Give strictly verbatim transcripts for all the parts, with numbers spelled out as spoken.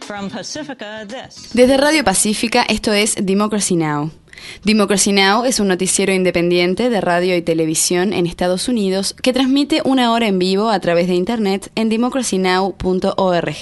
Desde Radio Pacífica, esto es Democracy Now! Democracy Now! Es un noticiero independiente de radio y televisión en Estados Unidos que transmite una hora en vivo a través de internet en democracy now punto org.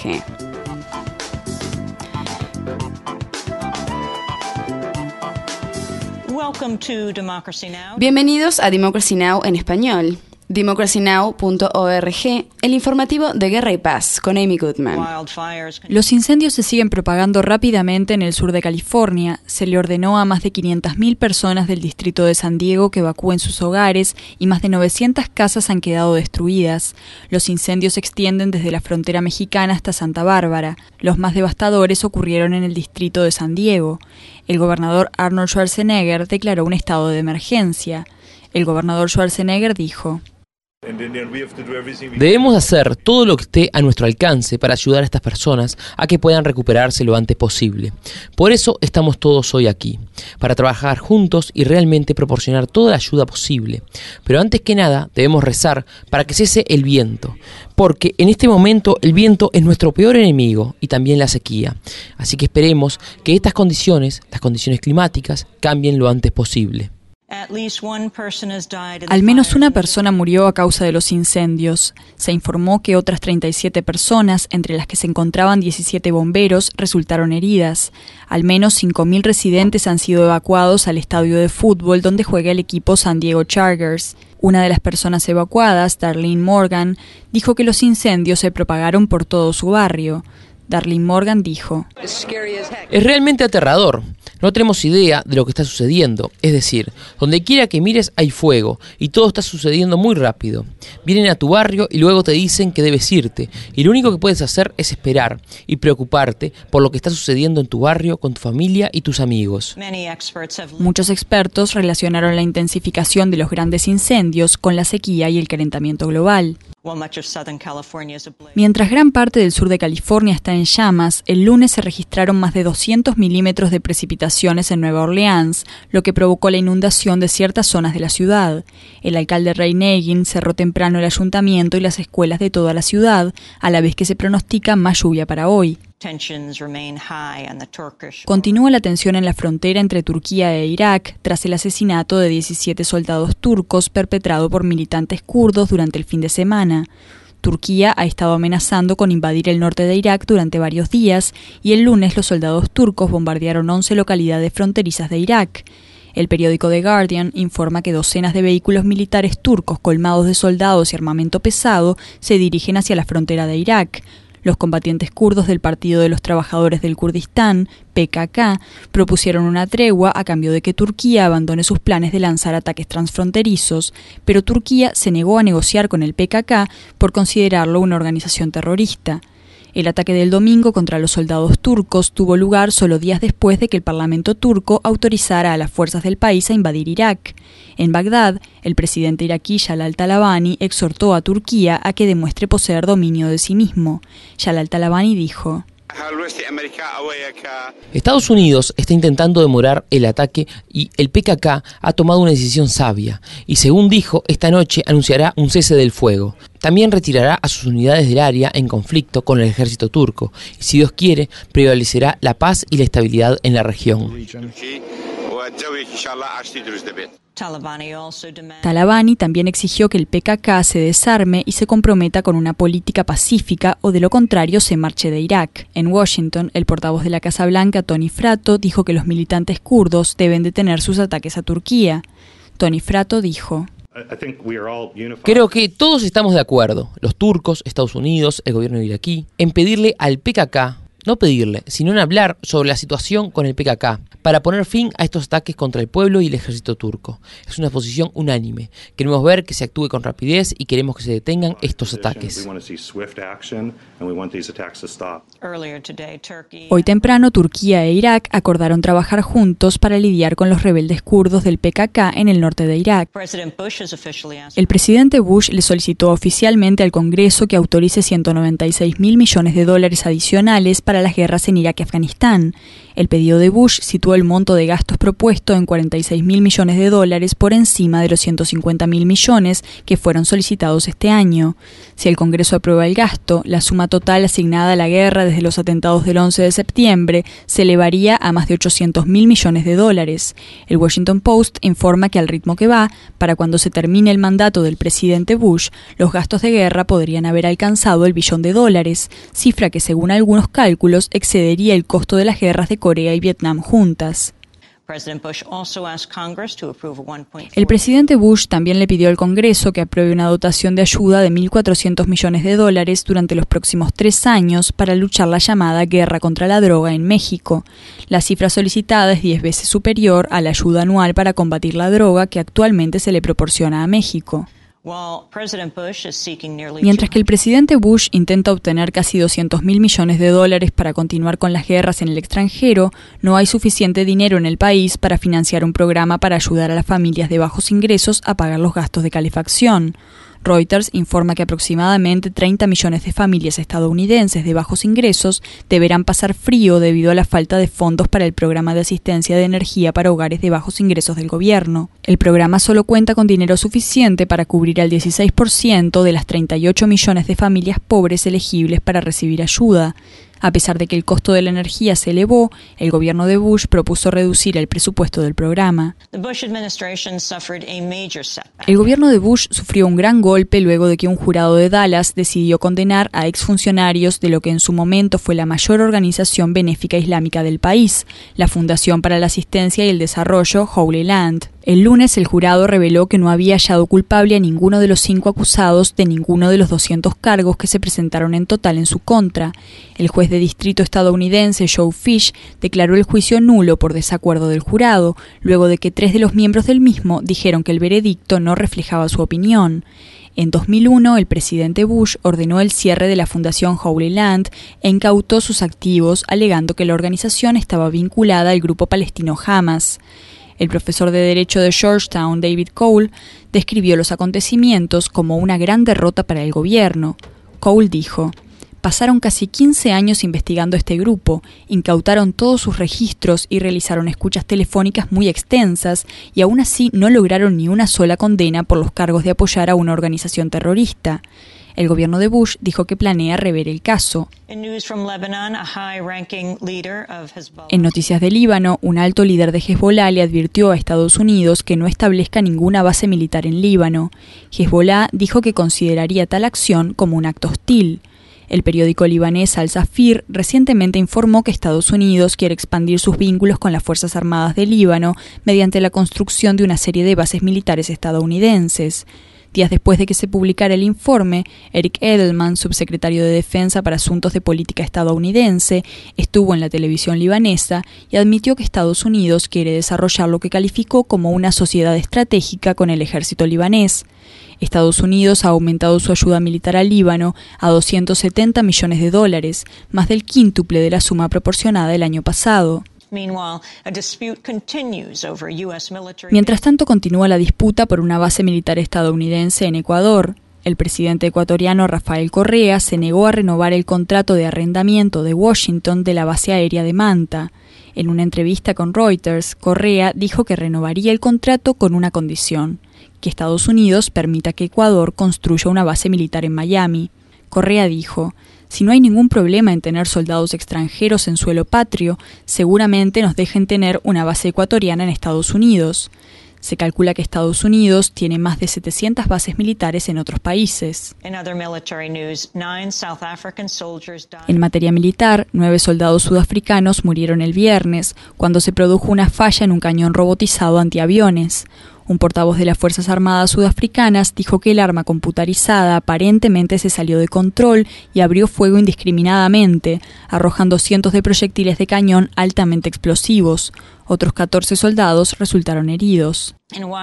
Bienvenidos a Democracy Now! En español. democracy now punto org, el informativo de Guerra y Paz, con Amy Goodman. Los incendios se siguen propagando rápidamente en el sur de California. Se le ordenó a más de quinientas mil personas del distrito de San Diego que evacúen sus hogares y más de novecientas casas han quedado destruidas. Los incendios se extienden desde la frontera mexicana hasta Santa Bárbara. Los más devastadores ocurrieron en el distrito de San Diego. El gobernador Arnold Schwarzenegger declaró un estado de emergencia. El gobernador Schwarzenegger dijo: Debemos hacer todo lo que esté a nuestro alcance para ayudar a estas personas a que puedan recuperarse lo antes posible. Por eso estamos todos hoy aquí, para trabajar juntos y realmente proporcionar toda la ayuda posible. Pero antes que nada, debemos rezar para que cese el viento, porque en este momento el viento es nuestro peor enemigo y también la sequía. Así que esperemos que estas condiciones, las condiciones climáticas, cambien lo antes posible. Al menos una persona murió a causa de los incendios. Se informó que otras treinta y siete personas, entre las que se encontraban diecisiete bomberos, resultaron heridas. Al menos cinco mil residentes han sido evacuados al estadio de fútbol donde juega el equipo San Diego Chargers. Una de las personas evacuadas, Darlene Morgan, dijo que los incendios se propagaron por todo su barrio. Darlene Morgan dijo: Es realmente aterrador. No tenemos idea de lo que está sucediendo. Es decir, donde quiera que mires hay fuego y todo está sucediendo muy rápido. Vienen a tu barrio y luego te dicen que debes irte. Y lo único que puedes hacer es esperar y preocuparte por lo que está sucediendo en tu barrio, con tu familia y tus amigos. Muchos expertos relacionaron la intensificación de los grandes incendios con la sequía y el calentamiento global. Mientras gran parte del sur de California está en llamas, el lunes se registraron más de doscientos milímetros de precipitaciones en Nueva Orleans, lo que provocó la inundación de ciertas zonas de la ciudad. El alcalde Ray Nagin cerró temprano el ayuntamiento y las escuelas de toda la ciudad, a la vez que se pronostica más lluvia para hoy. Continúa la tensión en la frontera entre Turquía e Irak tras el asesinato de diecisiete soldados turcos perpetrado por militantes kurdos durante el fin de semana. Turquía ha estado amenazando con invadir el norte de Irak durante varios días y el lunes los soldados turcos bombardearon once localidades fronterizas de Irak. El periódico The Guardian informa que docenas de vehículos militares turcos colmados de soldados y armamento pesado se dirigen hacia la frontera de Irak. Los combatientes kurdos del Partido de los Trabajadores del Kurdistán, P K K, propusieron una tregua a cambio de que Turquía abandone sus planes de lanzar ataques transfronterizos, pero Turquía se negó a negociar con el P K K por considerarlo una organización terrorista. El ataque del domingo contra los soldados turcos tuvo lugar solo días después de que el Parlamento turco autorizara a las fuerzas del país a invadir Irak. En Bagdad, el presidente iraquí Jalal Talabani exhortó a Turquía a que demuestre poseer dominio de sí mismo. Jalal Talabani dijo: Estados Unidos está intentando demorar el ataque y el P K K ha tomado una decisión sabia y, según dijo, esta noche anunciará un cese del fuego. También retirará a sus unidades del área en conflicto con el ejército turco y, si Dios quiere, prevalecerá la paz y la estabilidad en la región. Talabani también exigió que el P K K se desarme y se comprometa con una política pacífica o de lo contrario se marche de Irak. En Washington, el portavoz de la Casa Blanca, Tony Fratto, dijo que los militantes kurdos deben detener sus ataques a Turquía. Tony Fratto dijo: Creo que todos estamos de acuerdo, los turcos, Estados Unidos, el gobierno iraquí, en pedirle al P K K, no pedirle, sino en hablar sobre la situación con el P K K, para poner fin a estos ataques contra el pueblo y el ejército turco. Es una posición unánime. Queremos ver que se actúe con rapidez y queremos que se detengan estos ataques. Hoy temprano, Turquía e Irak acordaron trabajar juntos para lidiar con los rebeldes kurdos del P K K en el norte de Irak. El presidente Bush le solicitó oficialmente al Congreso que autorice ciento noventa y seis mil millones de dólares adicionales para para las guerras en Irak y Afganistán. El pedido de Bush situó el monto de gastos propuesto en cuarenta y seis mil millones de dólares por encima de los ciento cincuenta mil millones que fueron solicitados este año. Si el Congreso aprueba el gasto, la suma total asignada a la guerra desde los atentados del once de septiembre se elevaría a más de ochocientos mil millones de dólares. El Washington Post informa que al ritmo que va, para cuando se termine el mandato del presidente Bush, los gastos de guerra podrían haber alcanzado el billón de dólares, cifra que según algunos cálculos excedería el costo de las guerras de Corea y Vietnam juntas. El presidente Bush también le pidió al Congreso que apruebe una dotación de ayuda de mil cuatrocientos millones de dólares durante los próximos tres años para luchar la llamada guerra contra la droga en México. La cifra solicitada es diez veces superior a la ayuda anual para combatir la droga que actualmente se le proporciona a México. Mientras que el presidente Bush intenta obtener casi doscientos mil millones de dólares para continuar con las guerras en el extranjero, no hay suficiente dinero en el país para financiar un programa para ayudar a las familias de bajos ingresos a pagar los gastos de calefacción. Reuters informa que aproximadamente treinta millones de familias estadounidenses de bajos ingresos deberán pasar frío debido a la falta de fondos para el programa de asistencia de energía para hogares de bajos ingresos del gobierno. El programa solo cuenta con dinero suficiente para cubrir al dieciséis por ciento de las treinta y ocho millones de familias pobres elegibles para recibir ayuda. A pesar de que el costo de la energía se elevó, el gobierno de Bush propuso reducir el presupuesto del programa. El gobierno de Bush sufrió un gran golpe luego de que un jurado de Dallas decidió condenar a exfuncionarios de lo que en su momento fue la mayor organización benéfica islámica del país, la Fundación para la Asistencia y el Desarrollo Holy Land. El lunes el jurado reveló que no había hallado culpable a ninguno de los cinco acusados de ninguno de los doscientos cargos que se presentaron en total en su contra. El juez de distrito estadounidense Joe Fish declaró el juicio nulo por desacuerdo del jurado, luego de que tres de los miembros del mismo dijeron que el veredicto no reflejaba su opinión. En dos mil uno, el presidente Bush ordenó el cierre de la Fundación Holy Land e incautó sus activos, alegando que la organización estaba vinculada al grupo palestino Hamas. El profesor de Derecho de Georgetown, David Cole, describió los acontecimientos como una gran derrota para el gobierno. Cole dijo: pasaron casi quince años investigando este grupo, incautaron todos sus registros y realizaron escuchas telefónicas muy extensas, y aún así no lograron ni una sola condena por los cargos de apoyar a una organización terrorista. El gobierno de Bush dijo que planea rever el caso. En noticias de Líbano, un alto líder de Hezbollah le advirtió a Estados Unidos que no establezca ninguna base militar en Líbano. Hezbollah dijo que consideraría tal acción como un acto hostil. El periódico libanés Al-Safir recientemente informó que Estados Unidos quiere expandir sus vínculos con las Fuerzas Armadas de Líbano mediante la construcción de una serie de bases militares estadounidenses. Días después de que se publicara el informe, Eric Edelman, subsecretario de Defensa para Asuntos de Política estadounidense, estuvo en la televisión libanesa y admitió que Estados Unidos quiere desarrollar lo que calificó como una sociedad estratégica con el ejército libanés. Estados Unidos ha aumentado su ayuda militar al Líbano a doscientos setenta millones de dólares, más del quíntuple de la suma proporcionada el año pasado. Mientras tanto, continúa la disputa por una base militar estadounidense en Ecuador. El presidente ecuatoriano Rafael Correa se negó a renovar el contrato de arrendamiento de Washington de la base aérea de Manta. En una entrevista con Reuters, Correa dijo que renovaría el contrato con una condición: que Estados Unidos permita que Ecuador construya una base militar en Miami. Correa dijo: si no hay ningún problema en tener soldados extranjeros en suelo patrio, seguramente nos dejen tener una base ecuatoriana en Estados Unidos. Se calcula que Estados Unidos tiene más de setecientas bases militares en otros países. En materia militar, nueve soldados sudafricanos murieron el viernes cuando se produjo una falla en un cañón robotizado antiaviones. Un portavoz de las Fuerzas Armadas sudafricanas dijo que el arma computarizada aparentemente se salió de control y abrió fuego indiscriminadamente, arrojando cientos de proyectiles de cañón altamente explosivos. Otros catorce soldados resultaron heridos.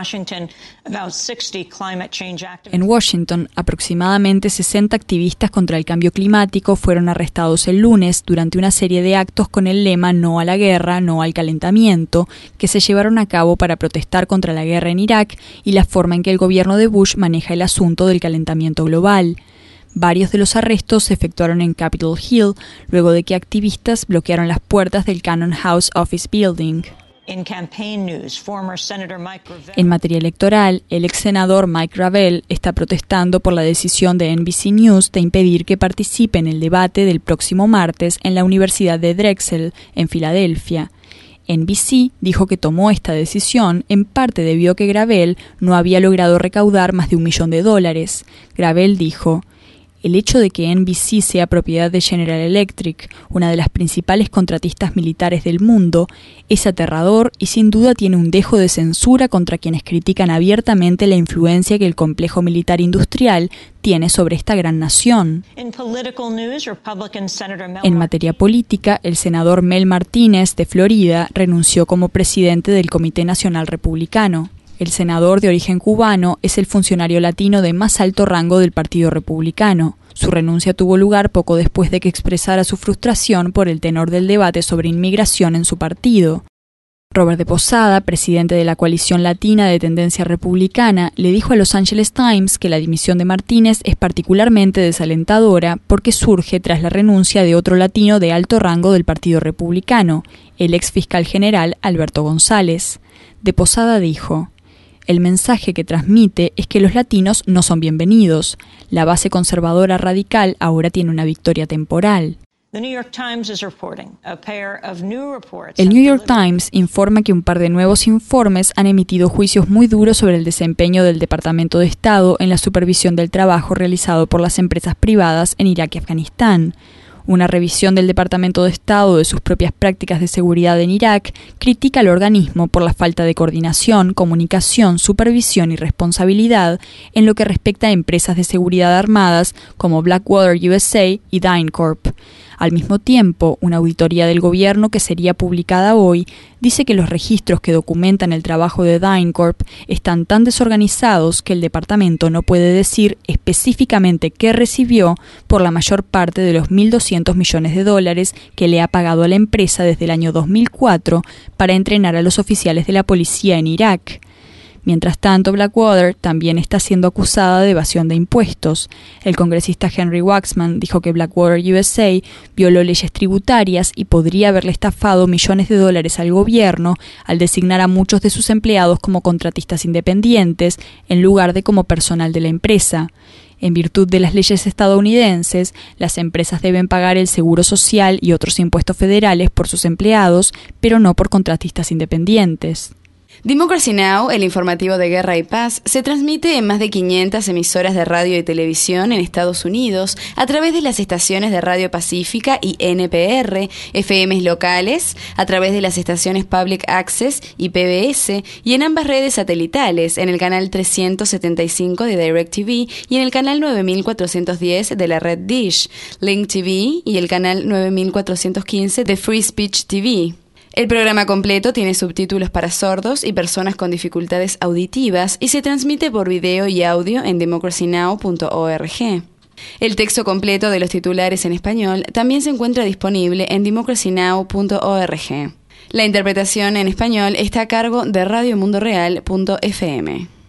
En Washington, aproximadamente sesenta activistas contra el cambio climático fueron arrestados el lunes durante una serie de actos con el lema "No a la guerra, no al calentamiento", que se llevaron a cabo para protestar contra la guerra en Irak y la forma en que el gobierno de Bush maneja el asunto del calentamiento global. Varios de los arrestos se efectuaron en Capitol Hill, luego de que activistas bloquearon las puertas del Cannon House Office Building. En materia electoral, el ex senador Mike Gravel está protestando por la decisión de N B C News de impedir que participe en el debate del próximo martes en la Universidad de Drexel, en Filadelfia. N B C dijo que tomó esta decisión en parte debido a que Gravel no había logrado recaudar más de un millón de dólares. Gravel dijo: el hecho de que N B C sea propiedad de General Electric, una de las principales contratistas militares del mundo, es aterrador y sin duda tiene un dejo de censura contra quienes critican abiertamente la influencia que el complejo militar industrial tiene sobre esta gran nación. En materia política, el senador Mel Martínez, de Florida, renunció como presidente del Comité Nacional Republicano. El senador de origen cubano es el funcionario latino de más alto rango del Partido Republicano. Su renuncia tuvo lugar poco después de que expresara su frustración por el tenor del debate sobre inmigración en su partido. Robert de Posada, presidente de la coalición latina de tendencia republicana, le dijo a Los Angeles Times que la dimisión de Martínez es particularmente desalentadora porque surge tras la renuncia de otro latino de alto rango del Partido Republicano, el ex fiscal general Alberto González. De Posada dijo: el mensaje que transmite es que los latinos no son bienvenidos. La base conservadora radical ahora tiene una victoria temporal. El New York Times informa que un par de nuevos informes han emitido juicios muy duros sobre el desempeño del Departamento de Estado en la supervisión del trabajo realizado por las empresas privadas en Irak y Afganistán. Una revisión del Departamento de Estado de sus propias prácticas de seguridad en Irak critica al organismo por la falta de coordinación, comunicación, supervisión y responsabilidad en lo que respecta a empresas de seguridad armadas como Blackwater U S A y DynCorp. Al mismo tiempo, una auditoría del gobierno que sería publicada hoy dice que los registros que documentan el trabajo de DynCorp están tan desorganizados que el departamento no puede decir específicamente qué recibió por la mayor parte de los mil doscientos millones de dólares que le ha pagado a la empresa desde el año dos mil cuatro para entrenar a los oficiales de la policía en Irak. Mientras tanto, Blackwater también está siendo acusada de evasión de impuestos. El congresista Henry Waxman dijo que Blackwater U S A violó leyes tributarias y podría haberle estafado millones de dólares al gobierno al designar a muchos de sus empleados como contratistas independientes en lugar de como personal de la empresa. En virtud de las leyes estadounidenses, las empresas deben pagar el seguro social y otros impuestos federales por sus empleados, pero no por contratistas independientes. Democracy Now!, el informativo de guerra y paz, se transmite en más de quinientas emisoras de radio y televisión en Estados Unidos a través de las estaciones de Radio Pacífica y N P R, F Ms locales, a través de las estaciones Public Access y P B S, y en ambas redes satelitales, en el canal trescientos setenta y cinco de DirecTV y en el canal nueve mil cuatrocientos diez de la red Dish, Link T V y el canal nueve mil cuatrocientos quince de Free Speech T V. El programa completo tiene subtítulos para sordos y personas con dificultades auditivas y se transmite por video y audio en democracy now punto org. El texto completo de los titulares en español también se encuentra disponible en democracy now punto org. La interpretación en español está a cargo de radio mundo real punto f m.